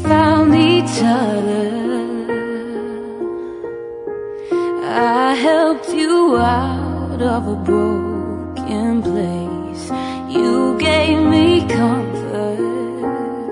found each other. I helped you out of a broken place. You gave me comfort,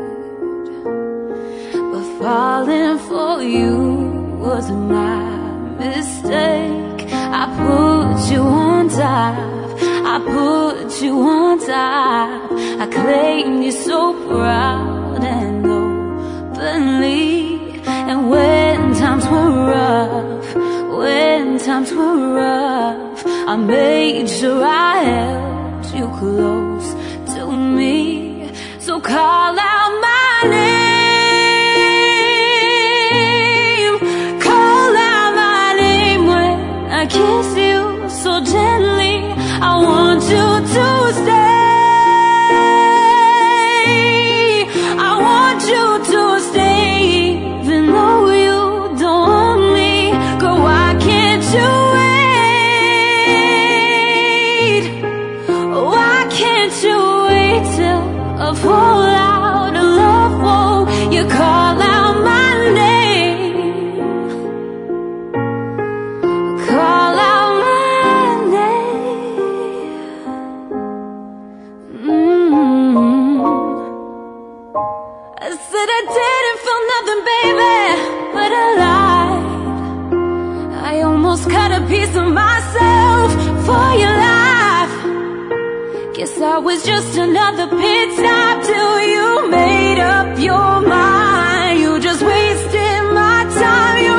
but falling for you was my mistake. I put you on top, I put you on top. I claimed you so proud and openly. And when times were rough, when times were rough, I made sure I held you close to me. So call out my name, call out my name when I kiss you so gently. I want you to stay, I want you to stay, even though you don't want me. Girl, why can't you wait? Why can't you wait till I fall out of love? Oh, you call out my name, call out my name. I said I didn't feel nothing, baby, but I lied. I almost cut a piece of myself for your life. Guess I was just another pit stop till you made up your mind. You just wasted my time.